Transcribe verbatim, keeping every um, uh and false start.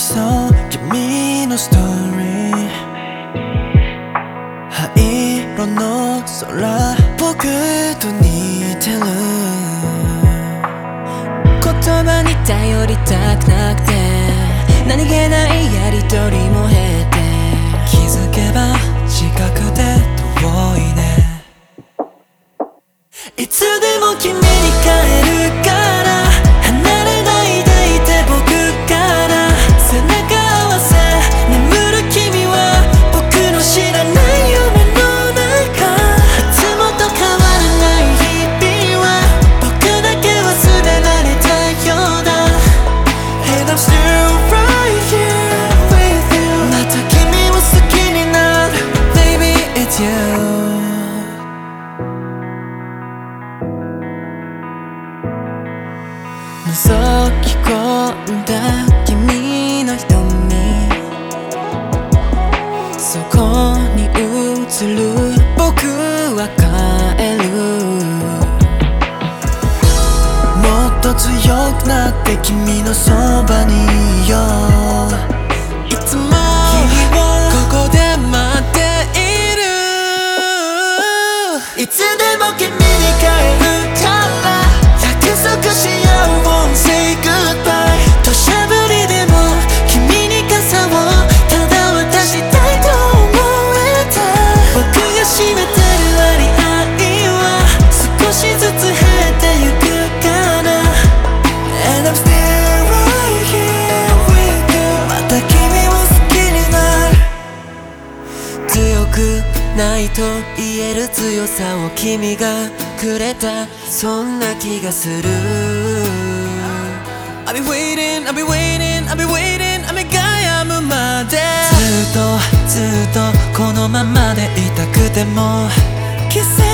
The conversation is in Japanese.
そう君のストーリー灰色の空僕と似てる言葉に頼りたくなくて何気ないやりとりも経て気づけば近くて遠いねいつでも君に帰るから離れないでいて僕から背中合わせ眠る君は僕の知らない夢の中いつもと変わらない日々は僕だけ忘れられたようだ And I'm still right here with you また君を好きになる Baby it's you覗き込んだ君の瞳そこに映る僕は帰るもっと強くなって君のそばにいよういつもここで待っているいつでも君に帰るから約束しようSay goodbye 土砂降りでも君に傘をただ渡したいと思えた僕が占めてるありあいは少しずつ減ってゆくから And I'm still right here with you また君を好きになる強くないと言える強さを君がくれたそんな気がするI'll be waiting, I'll be waiting, I'll be waiting 雨が止むまでずっとずっとこのままでいたくても奇跡